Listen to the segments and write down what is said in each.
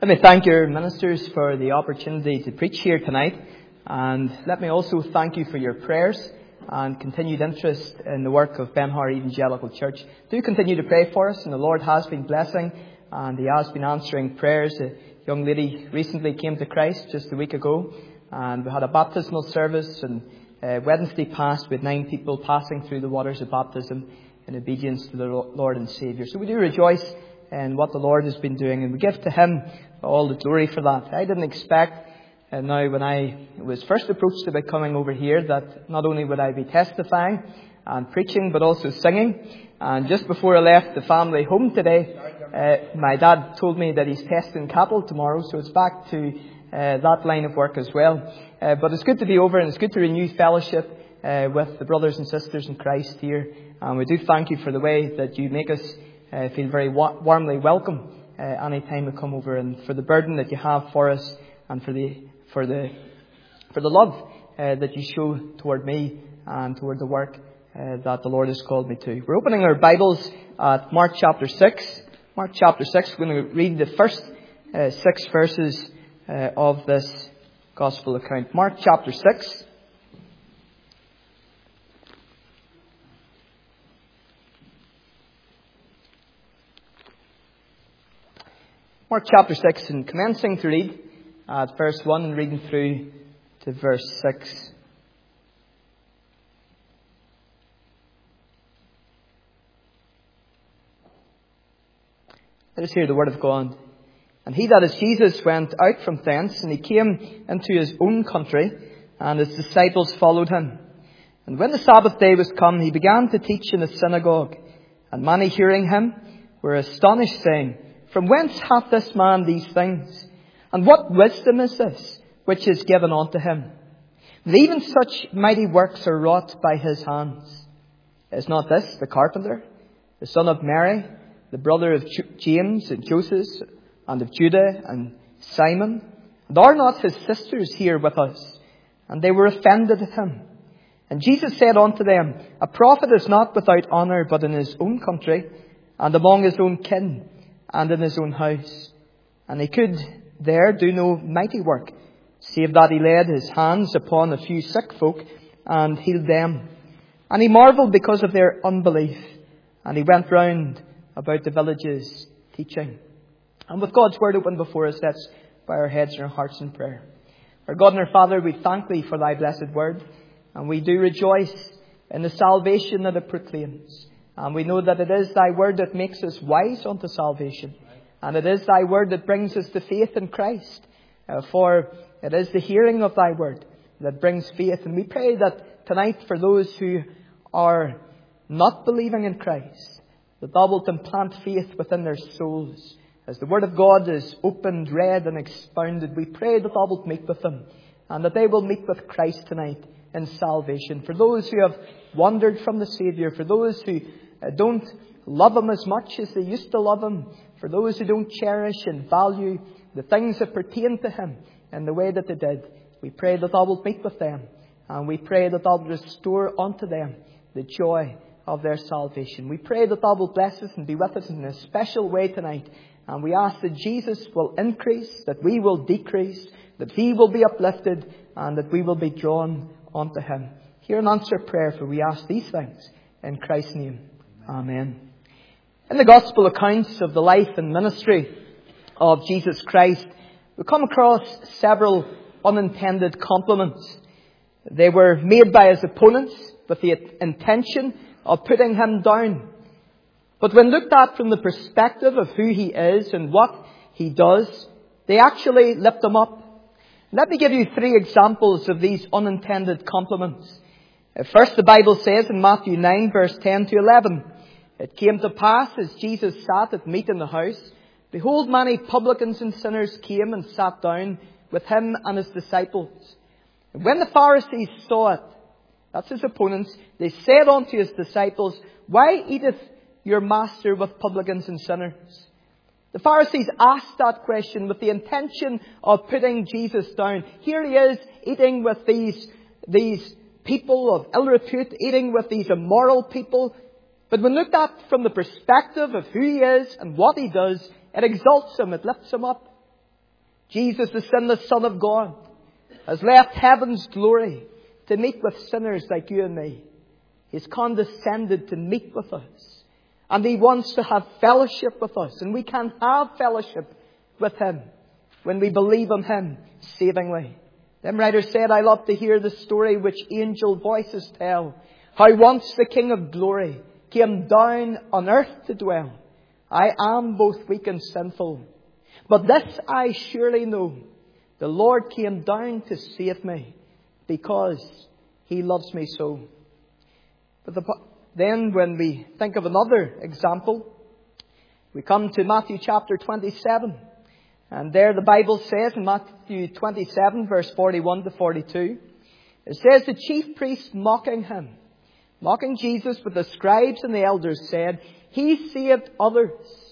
Let me thank your ministers for the opportunity to preach here tonight. And let me also thank you for your prayers and continued interest in the work of Ben-Hur Evangelical Church. Do continue to pray for us, and the Lord has been blessing and He has been answering prayers. A young lady recently came to Christ just a week ago, and we had a baptismal service, and Wednesday past with 9 people passing through the waters of baptism in obedience to the Lord and Saviour. So we do rejoice in what the Lord has been doing, and we give to Him all the glory for that. I didn't expect, now when I was first approached about coming over here, that not only would I be testifying and preaching, but also singing. And just before I left the family home today, my dad told me that he's testing cattle tomorrow, so it's back to that line of work as well. But it's good to be over, and it's good to renew fellowship with the brothers and sisters in Christ here. And we do thank you for the way that you make us feel very warmly welcome any time we come over, and for the burden that you have for us, and for the love that you show toward me and toward the work that the Lord has called me to. We're opening our Bibles at Mark chapter 6. Mark chapter 6, we're going to read the first 6 verses of this Gospel account. Mark chapter 6. Mark chapter 6, and commencing to read at verse 1 and reading through to verse 6. Let us hear the word of God. And he, that is Jesus, went out from thence, and he came into his own country, and his disciples followed him. And when the Sabbath day was come, he began to teach in the synagogue. And many hearing him were astonished, saying, From whence hath this man these things? And what wisdom is this which is given unto him? That even such mighty works are wrought by his hands. Is not this the carpenter, the son of Mary, the brother of James and Joseph, and of Judah and Simon? And are not his sisters here with us? And they were offended at him. And Jesus said unto them, A prophet is not without honour, but in his own country, and among his own kin, and in his own house. And he could there do no mighty work, save that he laid his hands upon a few sick folk, and healed them. And he marvelled because of their unbelief. And he went round about the villages teaching. And with God's word open before us, let's bow our heads and our hearts in prayer. Our God and our Father, we thank Thee for Thy blessed word, and we do rejoice in the salvation that it proclaims. And we know that it is Thy word that makes us wise unto salvation, and it is Thy word that brings us to faith in Christ. For it is the hearing of Thy word that brings faith. And we pray that tonight, for those who are not believing in Christ, that Thou wilt implant faith within their souls. As the word of God is opened, read and expounded, we pray that Thou wilt meet with them, and that they will meet with Christ tonight in salvation. For those who have wandered from the Saviour, for those who don't love Him as much as they used to love Him, for those who don't cherish and value the things that pertain to Him in the way that they did, we pray that Thou wilt meet with them, and we pray that Thou wilt restore unto them the joy of their salvation. We pray that Thou wilt bless us and be with us in a special way tonight. And we ask that Jesus will increase, that we will decrease, that He will be uplifted, and that we will be drawn unto Him. Hear and answer prayer, for we ask these things in Christ's name. Amen. In the Gospel accounts of the life and ministry of Jesus Christ, we come across several unintended compliments. They were made by His opponents with the intention of putting Him down. But when looked at from the perspective of who He is and what He does, they actually lift Him up. Let me give you 3 examples of these unintended compliments. First, the Bible says in Matthew 9, verse 10 to 11, It came to pass, as Jesus sat at meat in the house, behold, many publicans and sinners came and sat down with Him and His disciples. And when the Pharisees saw it, that's His opponents, they said unto His disciples, Why eateth your Master with publicans and sinners? The Pharisees asked that question with the intention of putting Jesus down. Here He is eating with these people of ill repute, eating with these immoral people. But when looked at from the perspective of who He is and what He does, it exalts Him, it lifts Him up. Jesus, the sinless Son of God, has left heaven's glory to meet with sinners like you and me. He's condescended to meet with us. And He wants to have fellowship with us. And we can have fellowship with Him when we believe in Him savingly. Them writers said, I love to hear the story which angel voices tell, how once the King of glory came down on earth to dwell. I am both weak and sinful, but this I surely know, the Lord came down to save me, because He loves me so. But then when we think of another example, we come to Matthew chapter 27. And there the Bible says in Matthew 27 verse 41 to 42, it says, the chief priests mocking Jesus with the scribes and the elders said, He saved others.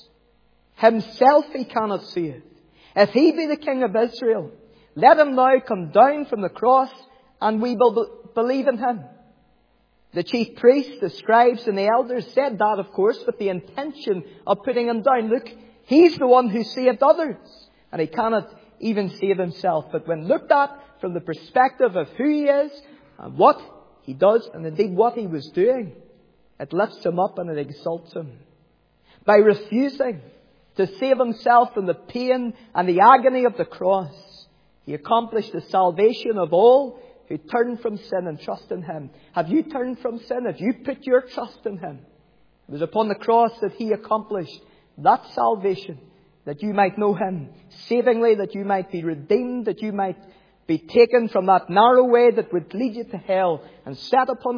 Himself He cannot save. If He be the King of Israel, let Him now come down from the cross, and we will believe in Him. The chief priests, the scribes and the elders said that, of course, with the intention of putting Him down. Look, He's the one who saved others, and He cannot even save Himself. But when looked at from the perspective of who He is and what He does, and indeed what He was doing, it lifts Him up and it exalts Him. By refusing to save Himself from the pain and the agony of the cross, He accomplished the salvation of all who turn from sin and trust in Him. Have you turned from sin? Have you put your trust in Him? It was upon the cross that He accomplished that salvation, that you might know Him savingly, that you might be redeemed, that you might be taken from that narrow way that would lead you to hell, and set upon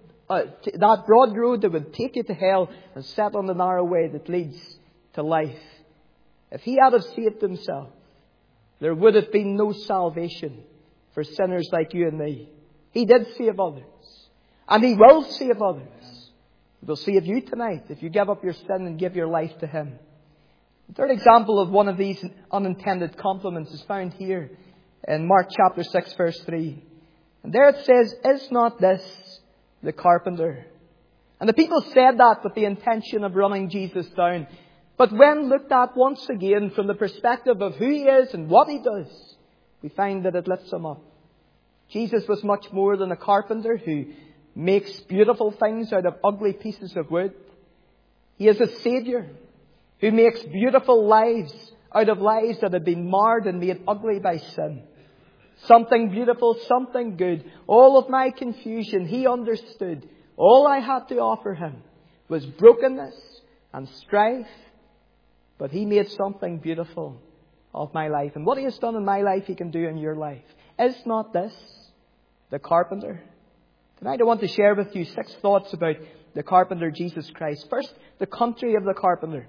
that broad road that would take you to hell, and set on the narrow way that leads to life. If He had have saved Himself, there would have been no salvation for sinners like you and me. He did save others, and He will save others. He will save you tonight if you give up your sin and give your life to Him. The third example of one of these unintended compliments is found here in Mark chapter 6 verse 3. And there it says, Is not this the carpenter? And the people said that with the intention of running Jesus down. But when looked at once again from the perspective of who He is and what He does, we find that it lifts Him up. Jesus was much more than a carpenter who makes beautiful things out of ugly pieces of wood. He is a Saviour who makes beautiful lives out of lives that have been marred and made ugly by sin. Something beautiful, something good. All of my confusion, He understood. All I had to offer Him was brokenness and strife. But He made something beautiful of my life. And what He has done in my life, He can do in your life. Is not this the carpenter? Tonight I want to share with you 6 thoughts about the carpenter, Jesus Christ. First, the country of the carpenter.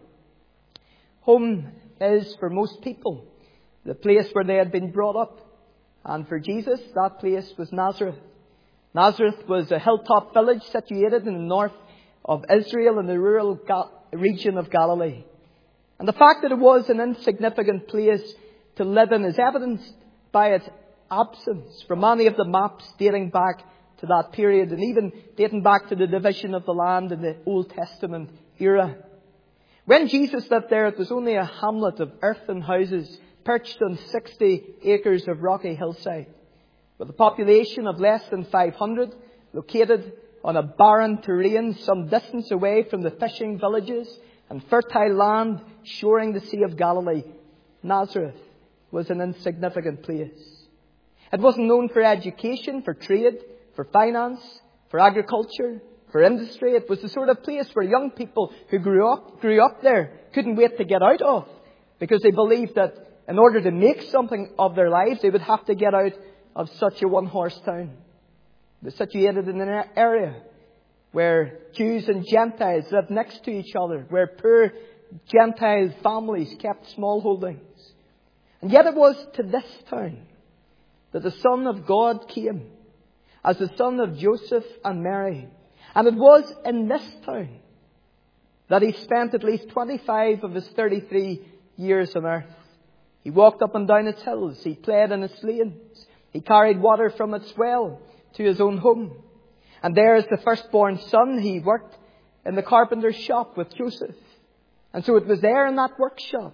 Home is, for most people, the place where they had been brought up. And for Jesus, that place was Nazareth. Nazareth was a hilltop village situated in the north of Israel in the rural region of Galilee. And the fact that it was an insignificant place to live in is evidenced by its absence from many of the maps dating back to that period, and even dating back to the division of the land in the Old Testament era. When Jesus lived there, it was only a hamlet of earthen houses perched on 60 acres of rocky hillside, with a population of less than 500, located on a barren terrain some distance away from the fishing villages and fertile land shoring the Sea of Galilee. Nazareth was an insignificant place. It wasn't known for education, for trade, for finance, for agriculture, for industry. It was the sort of place where young people who grew up there couldn't wait to get out of, because they believed that in order to make something of their lives, they would have to get out of such a one-horse town. It was situated in an area where Jews and Gentiles lived next to each other, where poor Gentile families kept small holdings. And yet it was to this town that the Son of God came as the son of Joseph and Mary. And it was in this town that He spent at least 25 of His 33 years on earth. He walked up and down its hills. He played in its lanes. He carried water from its well to His own home. And there, as the firstborn son, He worked in the carpenter's shop with Joseph. And so it was there in that workshop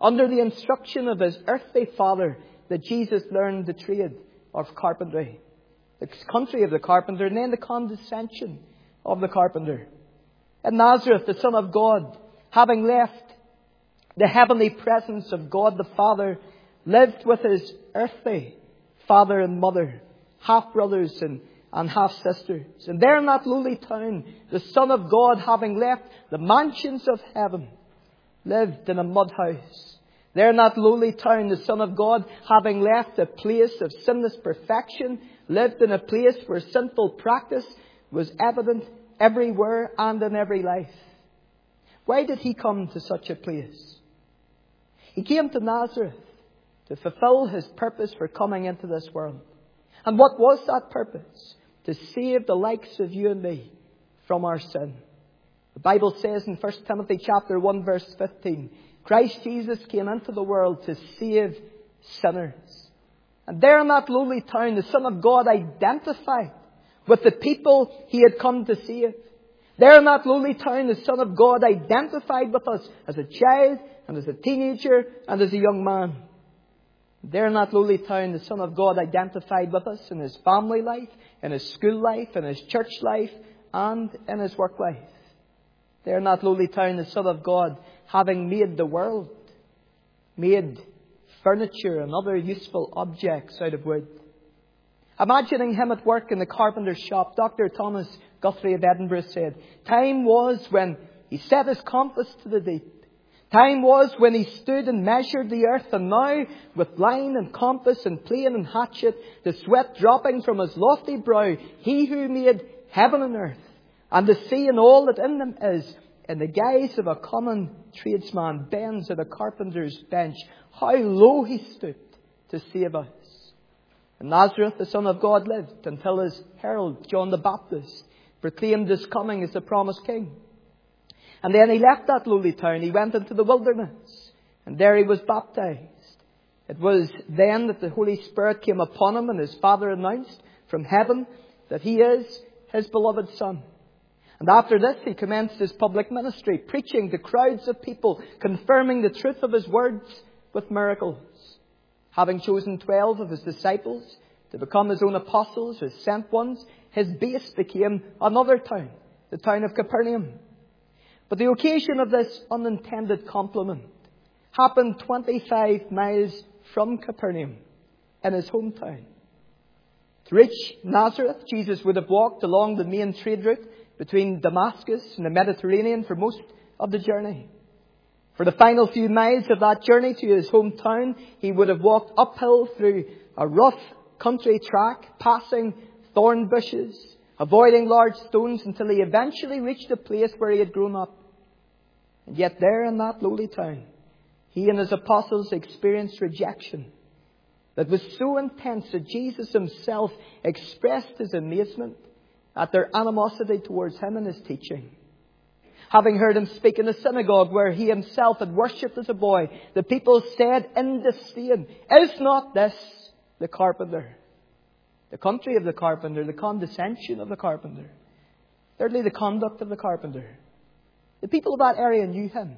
under the instruction of his earthly father, that Jesus learned the trade of carpentry. The country of the carpenter, and then the condescension of the carpenter. In Nazareth, the Son of God, having left the heavenly presence of God the Father, lived with his earthly father and mother, half-brothers and half-sisters. And there in that lowly town, the Son of God, having left the mansions of heaven, lived in a mud house. There in that lowly town, the Son of God, having left a place of sinless perfection, lived in a place where sinful practice was evident everywhere and in every life. Why did he come to such a place? He came to Nazareth to fulfill his purpose for coming into this world. And what was that purpose? To save the likes of you and me from our sin. The Bible says in 1 Timothy chapter 1 verse 15, Christ Jesus came into the world to save sinners. And there in that lowly town, the Son of God identified with the people he had come to save. There in that lowly town, the Son of God identified with us as a child and as a teenager and as a young man. There in that lowly town, the Son of God identified with us in his family life, in his school life, in his church life, and in his work life. There in that lowly town, the Son of God, having made the world, made furniture and other useful objects out of wood. Imagining him at work in the carpenter's shop, Dr. Thomas Guthrie of Edinburgh said, time was when he set his compass to the deep. Time was when he stood and measured the earth, and now, with line and compass and plane and hatchet, the sweat dropping from his lofty brow, he who made heaven and earth, and the sea and all that in them is, in the guise of a common tradesman, bends at a carpenter's bench. How low he stooped to save us. In Nazareth, the Son of God lived until his herald, John the Baptist, proclaimed his coming as the promised King. And then he left that lowly town. He went into the wilderness. And there he was baptized. It was then that the Holy Spirit came upon him, and his Father announced from heaven that he is his beloved Son. And after this, he commenced his public ministry, preaching to crowds of people, confirming the truth of his words with miracles. Having chosen 12 of his disciples to become his own apostles, his sent ones, his base became another town, the town of Capernaum. But the occasion of this unintended compliment happened 25 miles from Capernaum, in his hometown. To reach Nazareth, Jesus would have walked along the main trade route between Damascus and the Mediterranean for most of the journey. For the final few miles of that journey to his hometown, he would have walked uphill through a rough country track, passing thorn bushes, avoiding large stones, until he eventually reached the place where he had grown up. And yet there in that lowly town, he and his apostles experienced rejection that was so intense that Jesus himself expressed his amazement at their animosity towards him and his teaching. Having heard him speak in the synagogue where he himself had worshipped as a boy, the people said in disdain, "Is not this the carpenter?" The country of the carpenter, the condescension of the carpenter. Thirdly, the conduct of the carpenter. The people of that area knew him.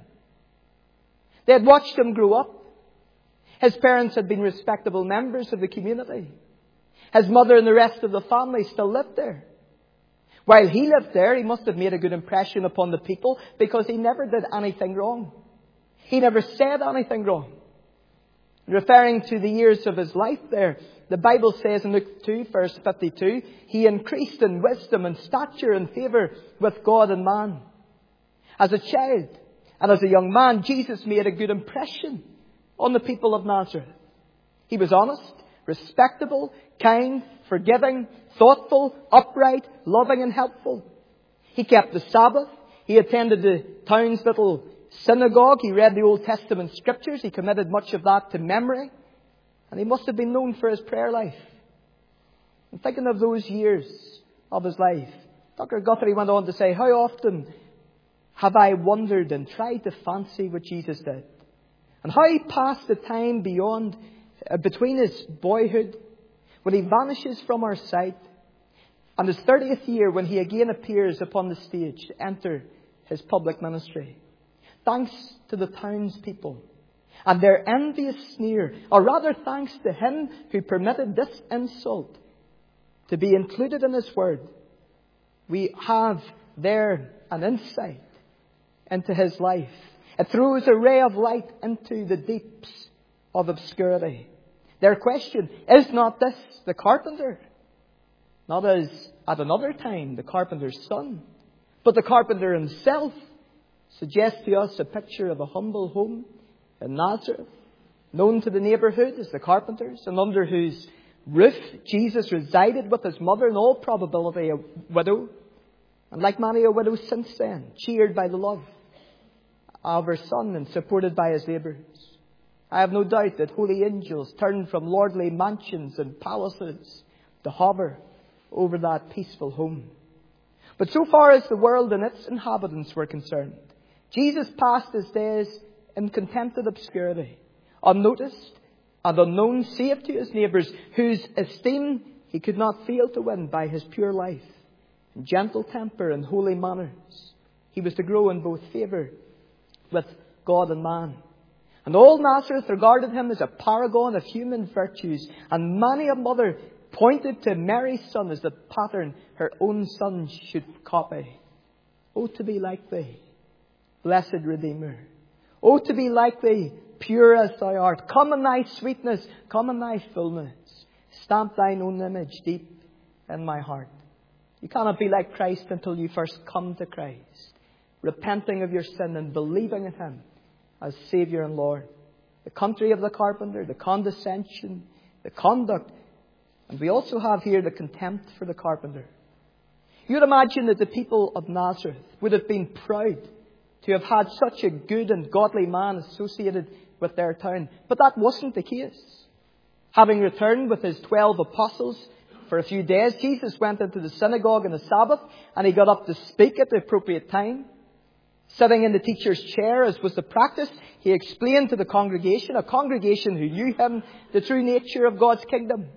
They had watched him grow up. His parents had been respectable members of the community. His mother and the rest of the family still lived there. While he lived there, he must have made a good impression upon the people, because he never did anything wrong. He never said anything wrong. Referring to the years of his life there, the Bible says in Luke 2, verse 52, he increased in wisdom and stature and favour with God and man. As a child and as a young man, Jesus made a good impression on the people of Nazareth. He was honest, respectable, kind, forgiving, thoughtful, upright, loving and helpful. He kept the Sabbath. He attended the town's little synagogue. He read the Old Testament scriptures. He committed much of that to memory. And he must have been known for his prayer life. And thinking of those years of his life, Dr. Guthrie went on to say, how often have I wondered and tried to fancy what Jesus did? And how he passed the time between his boyhood, when he vanishes from our sight, and his 30th year, when he again appears upon the stage to enter his public ministry. Thanks to the townspeople. And their envious sneer, or rather thanks to him who permitted this insult to be included in his word, we have there an insight into his life. It throws a ray of light into the deeps of obscurity. Their question, is not this the carpenter? Not as at another time the carpenter's son, but the carpenter himself suggests to us a picture of a humble home in Nazareth, known to the neighbourhood as the carpenters, and under whose roof Jesus resided with his mother, in all probability a widow, and like many a widow since then, cheered by the love of her son and supported by his labours. I have no doubt that holy angels turned from lordly mansions and palaces to hover over that peaceful home. But so far as the world and its inhabitants were concerned, Jesus passed his days in contented obscurity, unnoticed and unknown save to his neighbours, whose esteem he could not fail to win by his pure life, and gentle temper and holy manners. He was to grow in both favour with God and man. And all Nazareth regarded him as a paragon of human virtues, and many a mother pointed to Mary's son as the pattern her own son should copy. Oh, to be like thee, blessed Redeemer. Oh, to be like thee, pure as thou art. Come in thy sweetness, come in thy fullness. Stamp thine own image deep in my heart. You cannot be like Christ until you first come to Christ, repenting of your sin and believing in him as Saviour and Lord. The country of the carpenter, the condescension, the conduct, and we also have here the contempt for the carpenter. You'd imagine that the people of Nazareth would have been proud to have had such a good and godly man associated with their town. But that wasn't the case. Having returned with his 12 apostles for a few days, Jesus went into the synagogue on the Sabbath, and he got up to speak at the appropriate time. Sitting in the teacher's chair, as was the practice, he explained to the congregation, a congregation who knew him, the true nature of God's kingdom.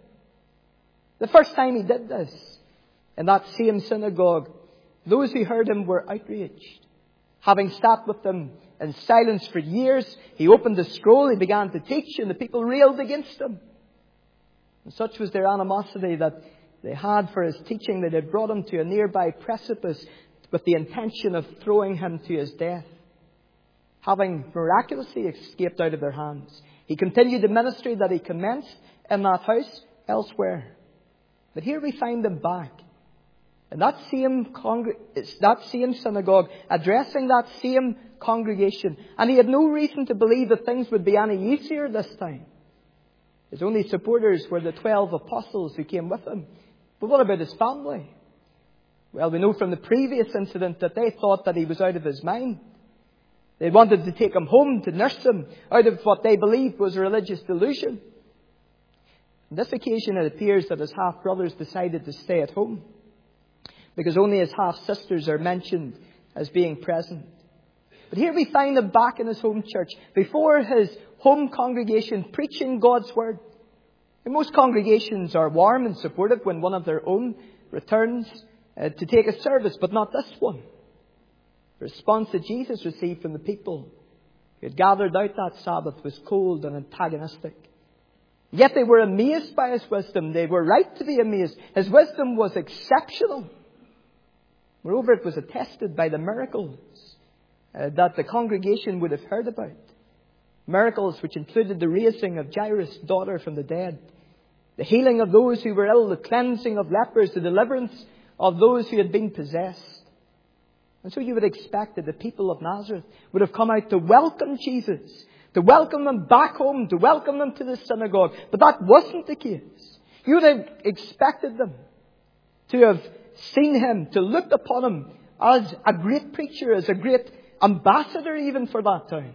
The first time he did this, in that same synagogue, those who heard him were outraged. Having sat with them in silence for years, he opened the scroll, he began to teach, and the people railed against him. And such was their animosity that they had for his teaching that had brought him to a nearby precipice with the intention of throwing him to his death. Having miraculously escaped out of their hands, he continued the ministry that he commenced in that house elsewhere. But here we find him back in that same synagogue, addressing that same congregation. And he had no reason to believe that things would be any easier this time. His only supporters were the 12 apostles who came with him. But what about his family? Well, we know from the previous incident that they thought that he was out of his mind. They wanted to take him home to nurse him out of what they believed was a religious delusion. On this occasion, it appears that his half-brothers decided to stay at home, because only his half-sisters are mentioned as being present. But here we find him back in his home church, before his home congregation, preaching God's word. And most congregations are warm and supportive when one of their own returns to take a service, but not this one. The response that Jesus received from the people who had gathered out that Sabbath was cold and antagonistic. Yet they were amazed by his wisdom. They were right to be amazed. His wisdom was exceptional. Moreover, it was attested by the miracles that the congregation would have heard about. Miracles which included the raising of Jairus' daughter from the dead, the healing of those who were ill, the cleansing of lepers, the deliverance of those who had been possessed. And so you would expect that the people of Nazareth would have come out to welcome Jesus, to welcome them back home, to welcome them to the synagogue. But that wasn't the case. You would have expected them to have seen him, to look upon him as a great preacher, as a great ambassador even for that town.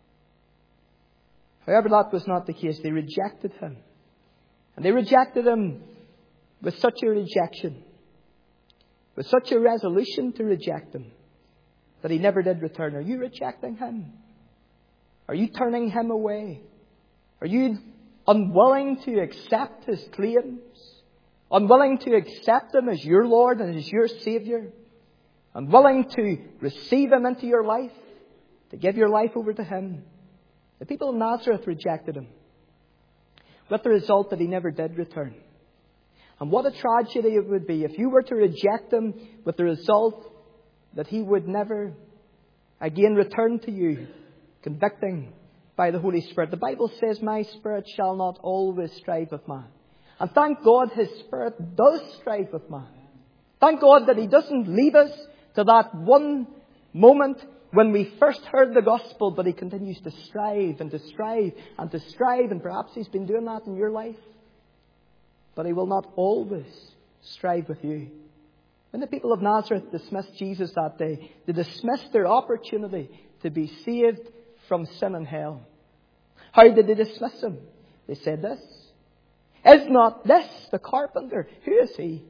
However, that was not the case. They rejected him. And they rejected him with such a rejection, with such a resolution to reject him, that he never did return. Are you rejecting him? Are you turning him away? Are you unwilling to accept his claims? Unwilling to accept him as your Lord and as your Saviour? Unwilling to receive him into your life? To give your life over to him? The people of Nazareth rejected him, with the result that he never did return. And what a tragedy it would be if you were to reject him, with the result that he would never again return to you, convicting by the Holy Spirit. The Bible says, my spirit shall not always strive with man. And thank God His Spirit does strive with man. Thank God that He doesn't leave us to that one moment when we first heard the gospel, but He continues to strive and to strive and to strive. And perhaps He's been doing that in your life. But He will not always strive with you. When the people of Nazareth dismissed Jesus that day, they dismissed their opportunity to be saved from sin and hell. How did they dismiss Him? They said this: is not this the carpenter? Who is He?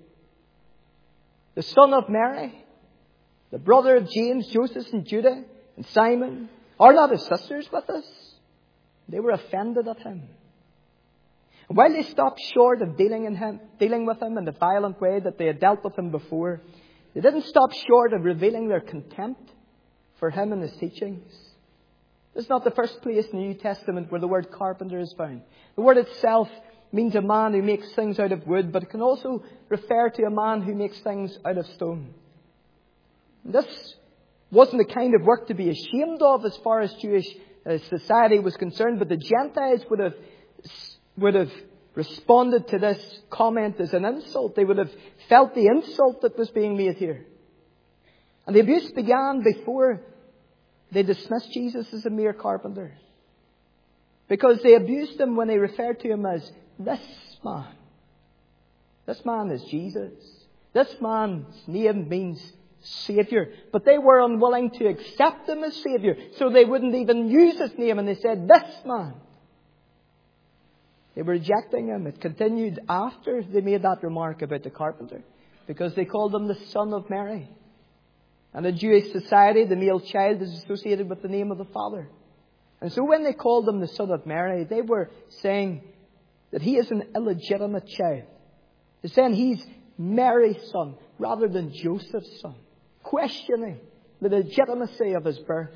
The son of Mary, the brother of James, Joseph and Judah and Simon. Are not His sisters with us? They were offended at Him. And while they stopped short of dealing with Him in the violent way that they had dealt with Him before, they didn't stop short of revealing their contempt for Him and His teachings. This is not the first place in the New Testament where the word carpenter is found. The word itself means a man who makes things out of wood, but it can also refer to a man who makes things out of stone. This wasn't the kind of work to be ashamed of as far as Jewish society was concerned, but the Gentiles would have responded to this comment as an insult. They would have felt the insult that was being made here. And the abuse began before they dismissed Jesus as a mere carpenter, because they abused Him when they referred to Him as this man. This man is Jesus. This man's name means Saviour. But they were unwilling to accept Him as Saviour, so they wouldn't even use His name, and they said, this man. They were rejecting Him. It continued after they made that remark about the carpenter, because they called Him the son of Mary. And in Jewish society, the male child is associated with the name of the father. And so when they called Him the son of Mary, they were saying that He is an illegitimate child. They're saying He's Mary's son rather than Joseph's son, questioning the legitimacy of His birth.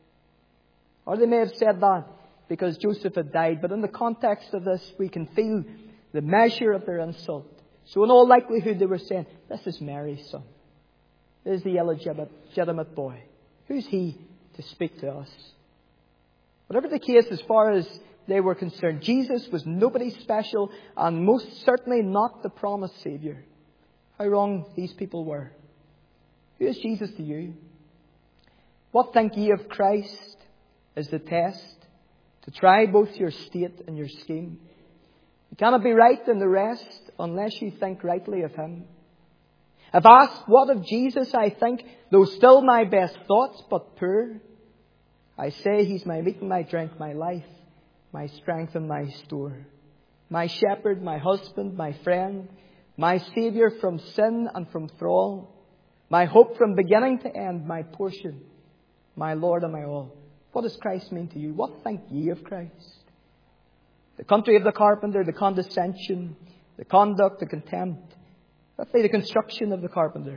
Or they may have said that because Joseph had died. But in the context of this, we can feel the measure of their insult. So in all likelihood, they were saying, this is Mary's son. This is the illegitimate boy. Who's he to speak to us? Whatever the case, as far as they were concerned, Jesus was nobody special, and most certainly not the promised Saviour. How wrong these people were. Who is Jesus to you? What think ye of Christ is the test to try both your state and your scheme. You cannot be right in the rest unless you think rightly of Him. If asked what of Jesus I think, though still my best thoughts but poor, I say He's my meat and my drink, my life, my strength and my store, my shepherd, my husband, my friend, my Saviour from sin and from thrall, my hope from beginning to end, my portion, my Lord and my all. What does Christ mean to you? What think ye of Christ? The country of the carpenter, the condescension, the conduct, the contempt. Let's say the construction of the carpenter.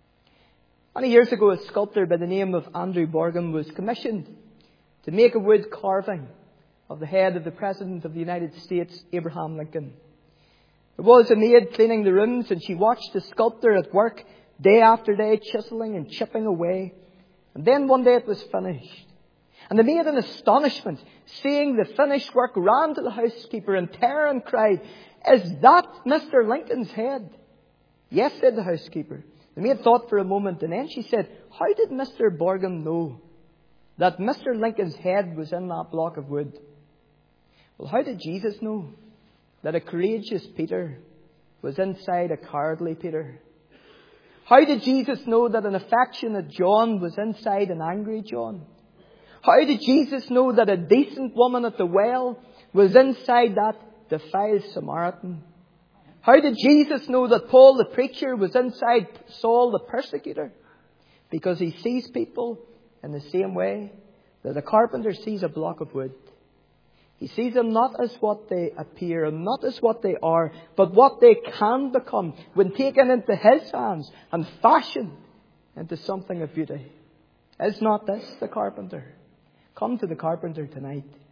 Many years ago, a sculptor by the name of Andrew Borgum was commissioned to make a wood carving of the head of the President of the United States, Abraham Lincoln. There was a maid cleaning the rooms, and she watched the sculptor at work day after day, chiseling and chipping away. And then one day it was finished. And the maid, in astonishment, seeing the finished work, ran to the housekeeper in terror and cried, "Is that Mr. Lincoln's head?" "Yes," said the housekeeper. The maid thought for a moment, and then she said, "How did Mr. Borgum know that Mr. Lincoln's head was in that block of wood?" Well, how did Jesus know that a courageous Peter was inside a cowardly Peter? How did Jesus know that an affectionate John was inside an angry John? How did Jesus know that a decent woman at the well was inside that defiled Samaritan? How did Jesus know that Paul the preacher was inside Saul the persecutor? Because He sees people in the same way that a carpenter sees a block of wood. He sees them not as what they appear and not as what they are, but what they can become when taken into His hands and fashioned into something of beauty. Is not this the carpenter? Come to the carpenter tonight.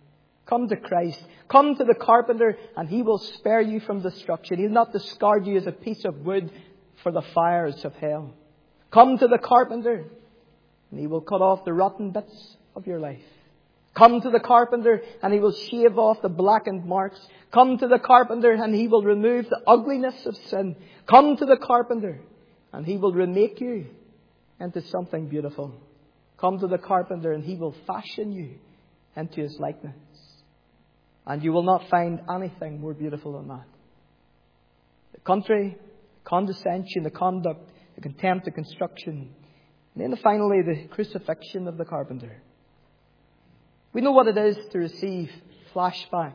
Come to Christ. Come to the carpenter and He will spare you from destruction. He'll not discard you as a piece of wood for the fires of hell. Come to the carpenter and He will cut off the rotten bits of your life. Come to the carpenter and He will shave off the blackened marks. Come to the carpenter and He will remove the ugliness of sin. Come to the carpenter and He will remake you into something beautiful. Come to the carpenter and He will fashion you into His likeness. And you will not find anything more beautiful than that. The country, the condescension, the conduct, the contempt, the construction. And then finally, the crucifixion of the carpenter. We know what it is to receive flashbacks.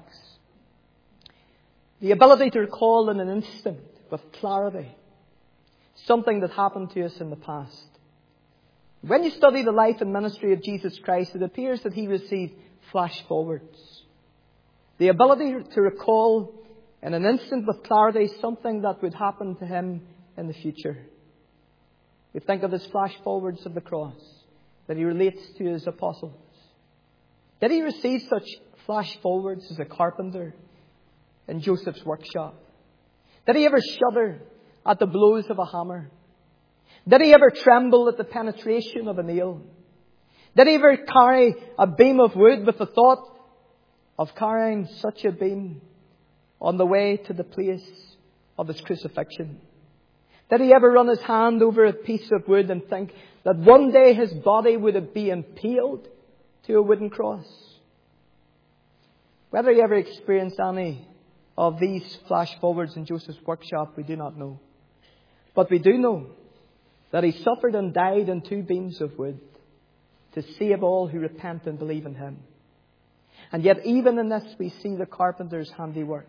The ability to recall in an instant with clarity something that happened to us in the past. When you study the life and ministry of Jesus Christ, it appears that He received flash forwards. The ability to recall in an instant with clarity something that would happen to Him in the future. We think of His flash forwards of the cross that He relates to His apostles. Did He receive such flash forwards as a carpenter in Joseph's workshop? Did He ever shudder at the blows of a hammer? Did He ever tremble at the penetration of a nail? Did He ever carry a beam of wood with the thought of carrying such a beam on the way to the place of His crucifixion? Did He ever run His hand over a piece of wood and think that one day His body would be impaled to a wooden cross? Whether He ever experienced any of these flash forwards in Joseph's workshop, we do not know. But we do know that He suffered and died on 2 beams of wood to save all who repent and believe in Him. And yet even in this we see the carpenter's handiwork.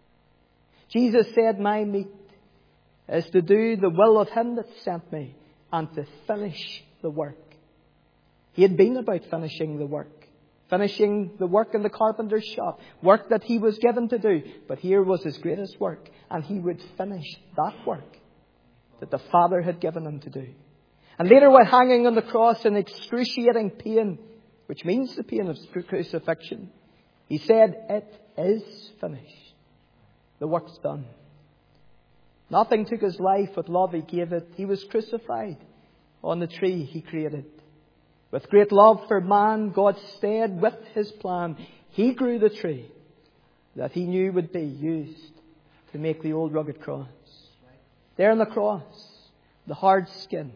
Jesus said, "My meat is to do the will of Him that sent me and to finish the work." He had been about finishing the work. Finishing the work in the carpenter's shop. Work that He was given to do. But here was His greatest work. And He would finish that work that the Father had given Him to do. And later, while hanging on the cross in excruciating pain, which means the pain of crucifixion, He said, "It is finished." The work's done. Nothing took His life with love He gave it. He was crucified on the tree He created. With great love for man, God stayed with His plan. He grew the tree that He knew would be used to make the old rugged cross. There on the cross, the hard skin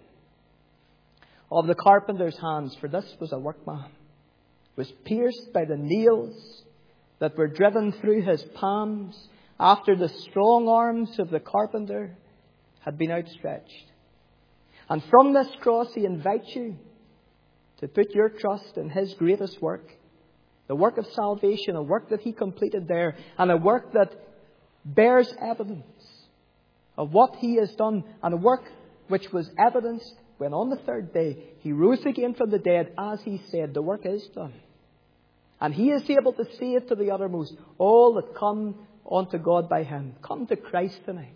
of the carpenter's hands, for this was a workman, was pierced by the nails that were driven through His palms after the strong arms of the carpenter had been outstretched. And from this cross He invites you to put your trust in His greatest work, the work of salvation, a work that He completed there, and a work that bears evidence of what He has done, and a work which was evidenced when on the 3rd day He rose again from the dead, as He said, the work is done. And He is able to save to the uttermost all that come unto God by Him. Come to Christ tonight.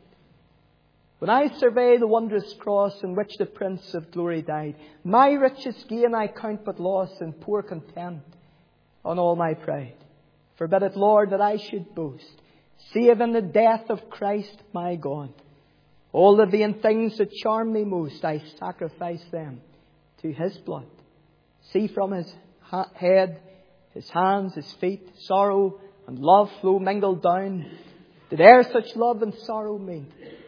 When I survey the wondrous cross in which the Prince of Glory died, my richest gain I count but loss, and pour contempt on all my pride. Forbid it, Lord, that I should boast, save in the death of Christ my God. All the vain things that charm me most, I sacrifice them to His blood. See from His head, His hands, His feet, sorrow and love flow mingled down. Did e'er such love and sorrow meet?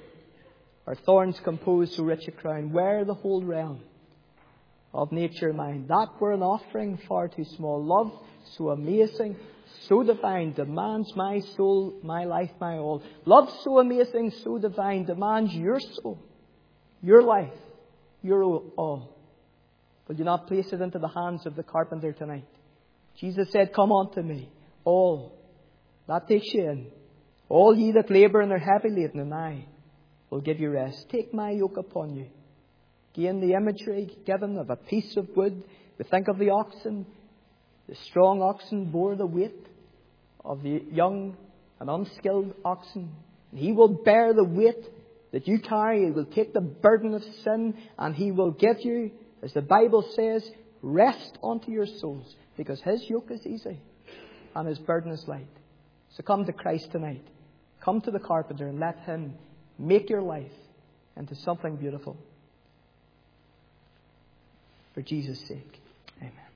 Our thorns compose so rich a crown. Where the whole realm of nature mine? That were an offering far too small. Love so amazing, so divine, demands my soul, my life, my all. Love so amazing, so divine, demands your soul, your life, your all. Will you not place it into the hands of the carpenter tonight? Jesus said, "Come unto me, all." That takes you in. "All ye that labour and are heavy laden, and I will give you rest. Take my yoke upon you." Again, the imagery given of a piece of wood. We think of the oxen. The strong oxen bore the weight of the young and unskilled oxen. And He will bear the weight that you carry. He will take the burden of sin, and He will give you, as the Bible says, rest unto your souls, because His yoke is easy and his burden is light. So come to Christ tonight. Come to the carpenter and let him make your life into something beautiful. For Jesus' sake. Amen.